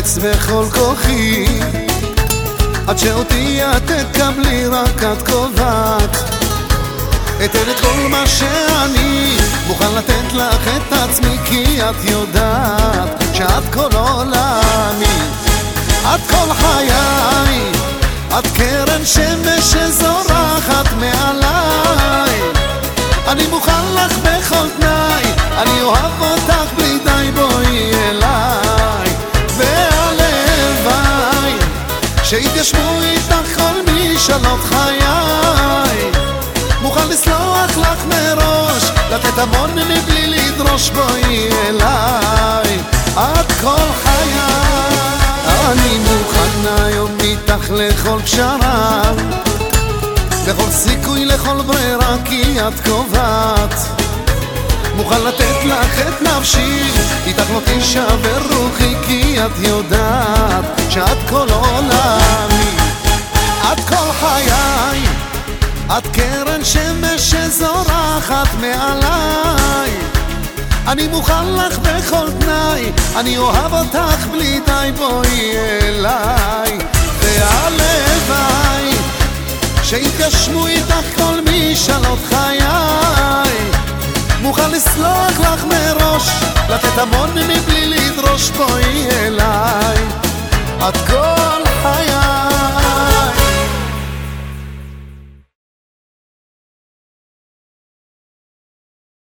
מאמץ בכל כוחי, עד שאותי את תקבלי, רק את קובעת. אתן את כל מה שאני מוכן לתת לך את עצמי, כי את יודעת שאת כל עולמי, את כל חיי, את קרן שמש שזורחת מעליי. אני מוכן לך בכל תנאי, אני אוהב אותך בלי די, בואי אליי. והלוואי שיתגשמו איתך כל משאלות חיי, מוכן לסלוח לך מראש, לתת המון מבלי לדרוש, בואי אליי, את כל חיי. אני מוכן היום איתך לכל פשרה, לכל סיכוי, לכל ברירה, כי את קובעת. מוכן לתת לך את נפשי, איתך לא תישבר רוחי, כי את יודעת שאת כל עולמי, את כל חיי, את קרן שמש שזורחת מעליי. אני מוכן לך בכל תנאי, אני אוהב אותך בלי די, בואי אליי. והלוואי שיתגשמו איתך כל משאלות חיי, מוכן לסלוח לך מראש, לתת המון מבלי לדרוש, בואי אליי, את כל חיי.